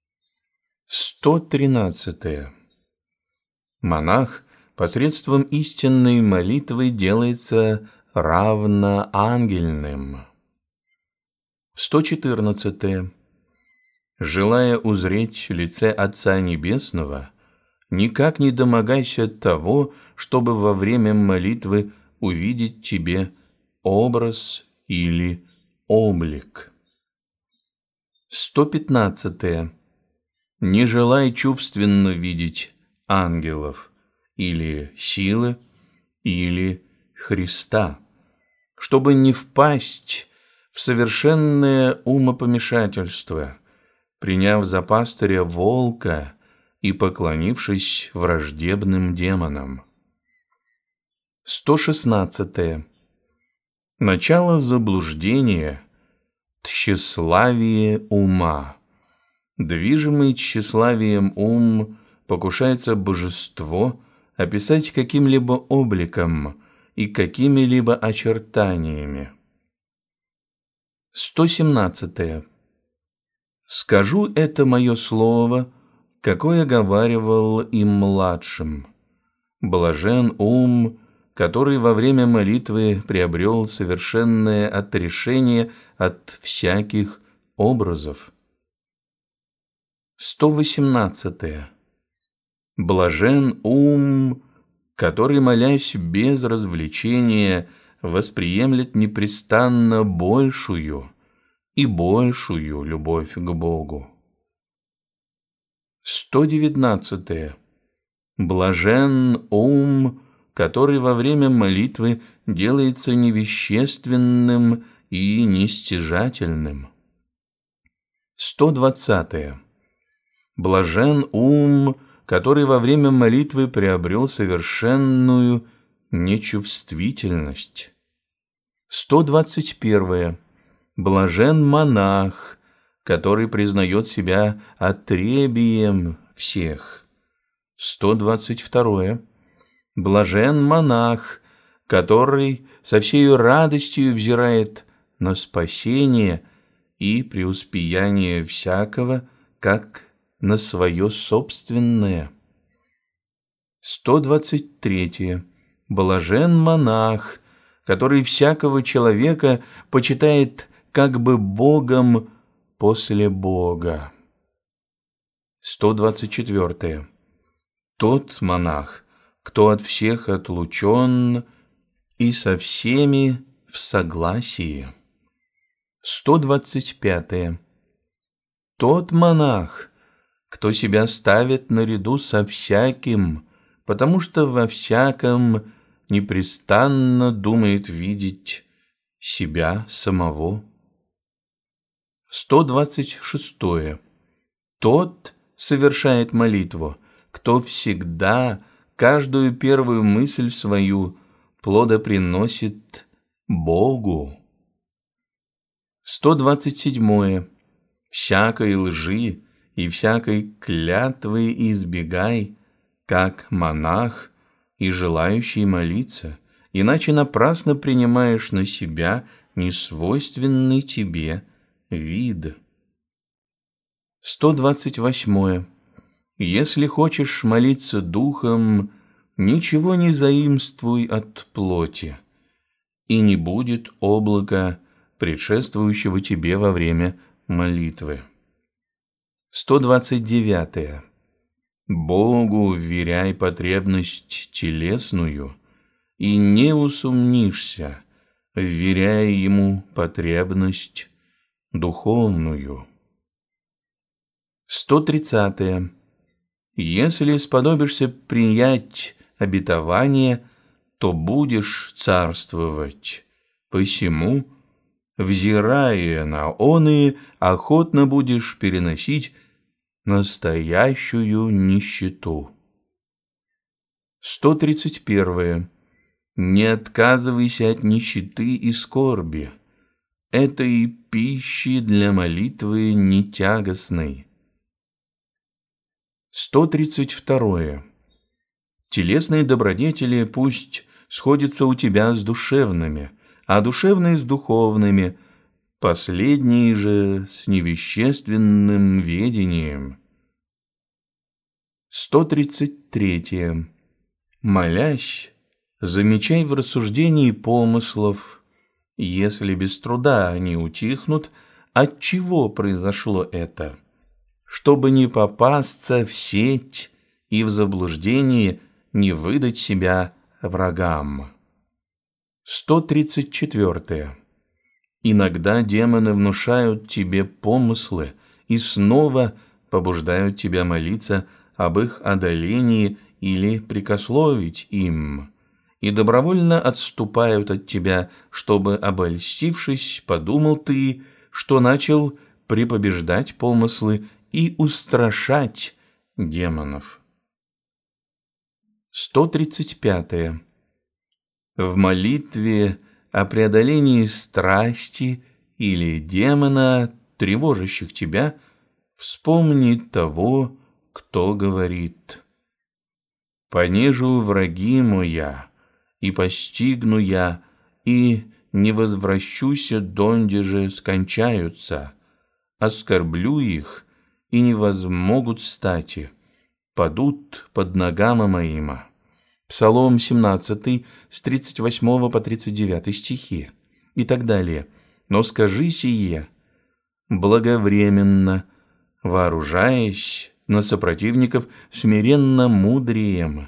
113. Монах посредством истинной молитвы делается равноангельным. 114. Желая узреть лице Отца Небесного, никак не домогайся того, чтобы во время молитвы увидеть тебе образ или облик. 115. Не желай чувственно видеть ангелов, или силы, или Христа, чтобы не впасть в совершенное умопомешательство, приняв за пастыря волка и поклонившись враждебным демонам. 116. Начало заблуждения – тщеславие ума. Движимый тщеславием ум покушается божество описать каким-либо обликом и какими-либо очертаниями. 117. Скажу это мое слово, какое говаривал им младшим. Блажен ум, который во время молитвы приобрел совершенное отрешение от всяких образов. 118. Блажен ум, который, молясь без развлечения, восприемлет непрестанно большую и большую любовь к Богу. 119. Блажен ум, который во время молитвы делается невещественным и нестяжательным. 120. Блажен ум, который во время молитвы приобрел совершенную нечувствительность. 121. Блажен монах, который признает себя отребием всех. 122. Блажен монах, который со всею радостью взирает на спасение и преуспеяние всякого, как на свое собственное. 123. Блажен монах, который всякого человека почитает как бы Богом после Бога. 124. Тот монах, кто от всех отлучен и со всеми в согласии. 125. Тот монах, кто себя ставит наряду со всяким, потому что во всяком непрестанно думает видеть себя самого. 126. Тот совершает молитву, кто всегда каждую первую мысль свою плодоприносит Богу. 127. Всякой лжи и всякой клятвы избегай, как монах и желающий молиться, иначе напрасно принимаешь на себя несвойственный тебе вид. 128. Если хочешь молиться духом, ничего не заимствуй от плоти, и не будет облака, предшествующего тебе во время молитвы. 129. Богу вверяй потребность телесную, и не усомнишься, вверяя Ему потребность духовную. 130. Если сподобишься принять обетование, то будешь царствовать. Посему, взирая на оные, охотно будешь переносить настоящую нищету. 131. Не отказывайся от нищеты и скорби. Этой пищи для молитвы не тягостной. 132. Телесные добродетели пусть сходятся у тебя с душевными, а душевные с духовными, последние же с невещественным ведением. 133. Молясь, замечай в рассуждении помыслов, если без труда они утихнут, от чего произошло это, чтобы не попасться в сеть и в заблуждение не выдать себя врагам. 134. Иногда демоны внушают тебе помыслы и снова побуждают тебя молиться об их одолении или прикословить им, и добровольно отступают от тебя, чтобы, обольстившись, подумал ты, что начал препобеждать помыслы и устрашать демонов. 135. В молитве о преодолении страсти или демона, тревожащих тебя, вспомни того, кто говорит: «Понижу враги моя, и постигну я, и не возвращуся донде же скончаются, оскорблю их, и не возмогут стати, падут под ногами моими». Псалом 17, с 38 по 39 стихи и так далее. Но скажи сие благовременно, вооружаясь на сопротивников смиренно мудрием.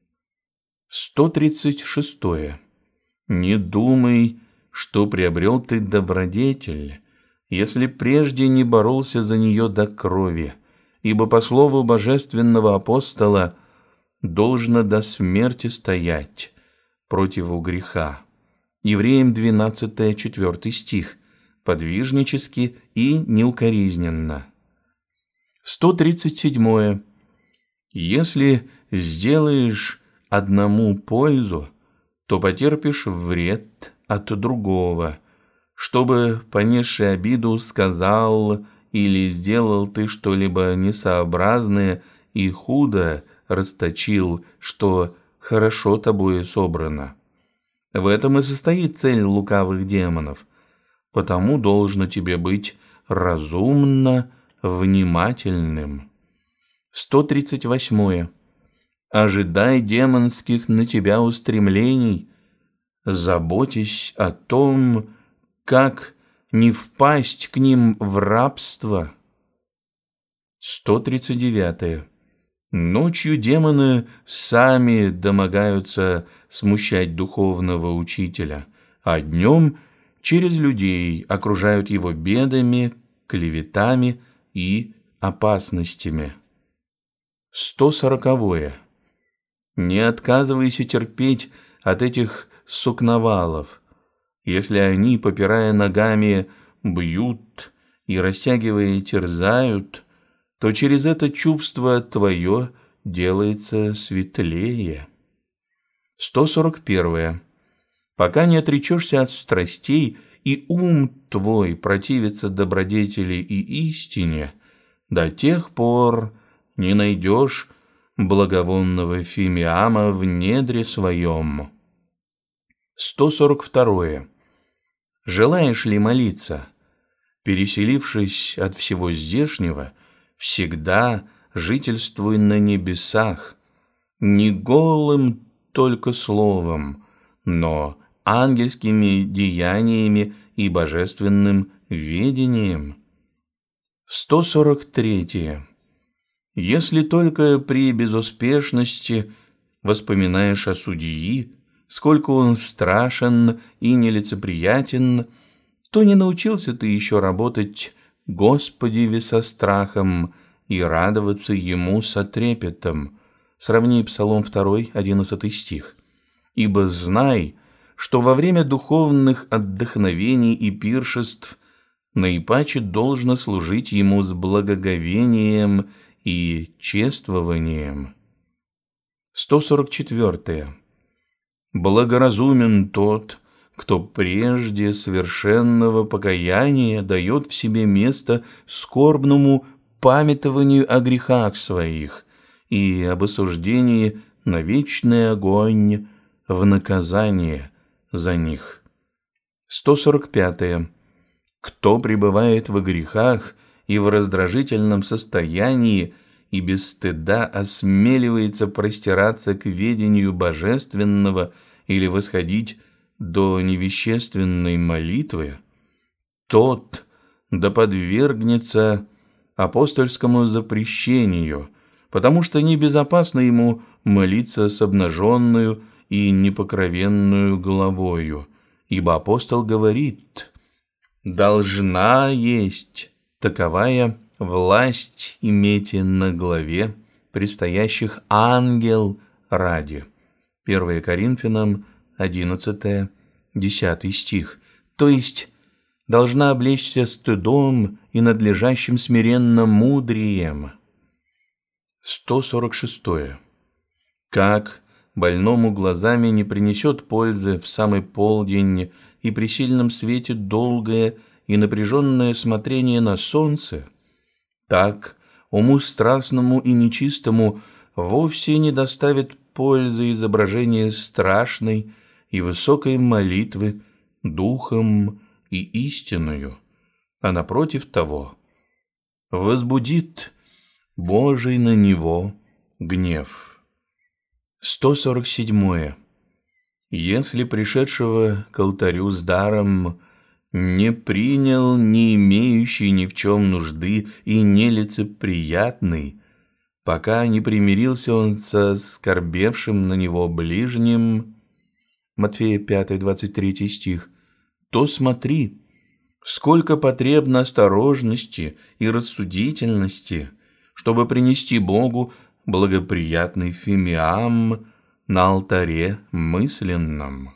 136. Не думай, что приобрел ты добродетель, если прежде не боролся за нее до крови, ибо по слову божественного апостола должно до смерти стоять противу греха. Евреям 12, 4 стих, подвижнически и неукоризненно. 137. Если сделаешь одному пользу, то потерпишь вред от другого, чтобы, понесший обиду, сказал или сделал ты что-либо несообразное и худо расточил, что хорошо тобою собрано. В этом и состоит цель лукавых демонов, потому должно тебе быть разумно внимательным. 138. Ожидай демонских на тебя устремлений, заботясь о том, как не впасть к ним в рабство. 139. Ночью демоны сами домогаются смущать духовного учителя, а днем через людей окружают его бедами, клеветами и опасностями. 140. Не отказывайся терпеть от этих сукновалов, если они, попирая ногами, бьют и, растягивая, терзают, то через это чувство твое делается светлее. 141. Пока не отречешься от страстей, и ум твой противится добродетели и истине, до тех пор не найдешь благовонного фимиама в недре своем. 142. Желаешь ли молиться, переселившись от всего здешнего, всегда жительствуй на небесах, не голым только словом, но ангельскими деяниями и божественным ведением. 143. Если только при безуспешности воспоминаешь о судьи, сколько он страшен и нелицеприятен, то не научился ты еще работать Господи со страхом и радоваться Ему со трепетом. Сравни Псалом 2, 11 стих. Ибо знай, что во время духовных отдохновений и пиршеств наипаче должно служить Ему с благоговением и чествованием. 144. Благоразумен тот, кто прежде совершенного покаяния дает в себе место скорбному памятованию о грехах своих и об осуждении на вечный огонь в наказание за них. 145. Кто пребывает во грехах и в раздражительном состоянии и без стыда осмеливается простираться к ведению божественного или восходить до невещественной молитвы, тот да подвергнется апостольскому запрещению, потому что небезопасно ему молиться с обнаженную и непокровенную головою, ибо апостол говорит: «Должна есть таковая власть имейте на главе предстоящих ангел ради». 1 Коринфянам 11, 10 стих. То есть должна облечься стыдом и надлежащим смиренно мудрием. 146. Как больному глазами не принесет пользы в самый полдень и при сильном свете долгое и напряженное смотрение на солнце, так уму страстному и нечистому вовсе не доставит пользы изображение страшной и высокой молитвы духом и истиною, а напротив того возбудит Божий на него гнев. 147. Если пришедшего к алтарю с даром не принял не имеющий ни в чем нужды и нелицеприятный, пока не примирился он со скорбевшим на него ближним, Матфея 5, 23 стих, то смотри, сколько потребно осторожности и рассудительности, чтобы принести Богу благоприятный фимиам на алтаре мысленном.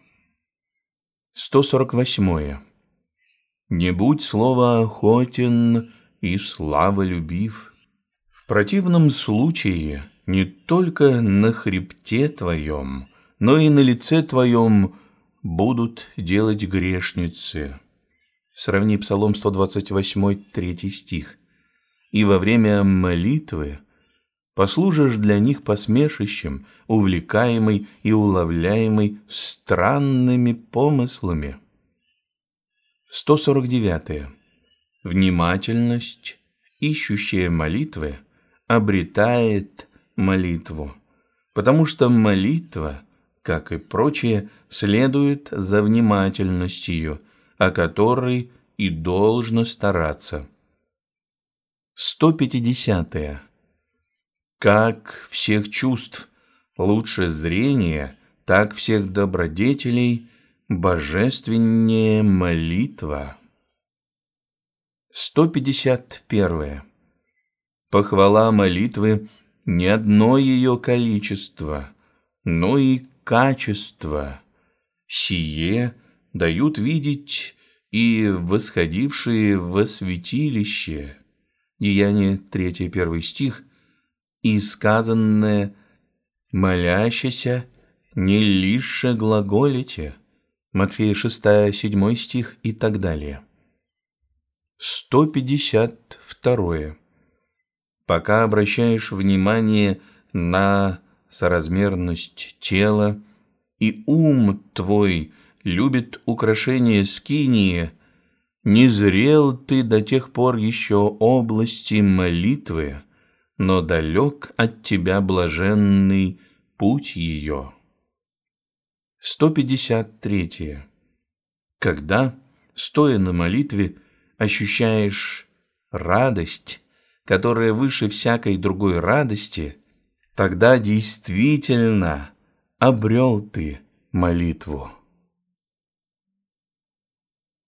148. Не будь слова охотен и славолюбив. В противном случае не только на хребте твоем, но и на лице твоем будут делать грешницы. Сравни Псалом 128, 3 стих. И во время молитвы послужишь для них посмешищем, увлекаемый и уловляемый странными помыслами. 149. Внимательность, ищущая молитвы, обретает молитву, потому что молитва, как и прочее, следует за внимательностью, о которой и должно стараться. 150. Как всех чувств лучше зрения, так всех добродетелей божественнее молитва. 151. Похвала молитвы не одно ее количество, но и качество. Сие дают видеть и восходившие во святилище. Деяние 3, 1 стих, и сказанное «молящийся не лише глаголите», Матфея 6, 7 стих и так далее. 152. Пока обращаешь внимание на соразмерность тела, и ум твой любит украшение скинии, не зрел ты до тех пор еще области молитвы, но далек от тебя блаженный путь ее. 153. Когда, стоя на молитве, ощущаешь радость, которая выше всякой другой радости, тогда действительно обрел ты молитву.